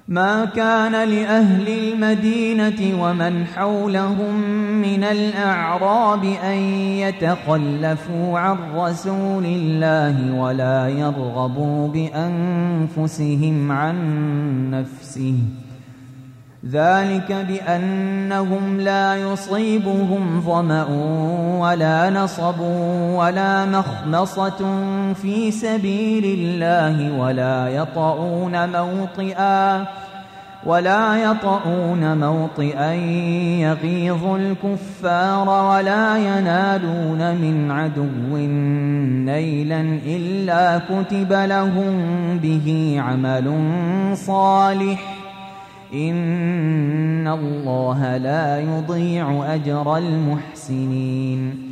ما كان لأهل المدينة ومن حولهم من الأعراب أن يتخلفوا عن رسول الله ولا يرغبوا بأنفسهم عن نفسه، ذلك بأنهم لا يصيبهم ظمأ ولا نصب ولا مخمصة في سبيل الله ولا يطؤون موطئا يغيظ الكفار ولا ينالون من عدو نيلا إلا كتب لهم به عمل صالح، إن الله لا يضيع أجر المحسنين.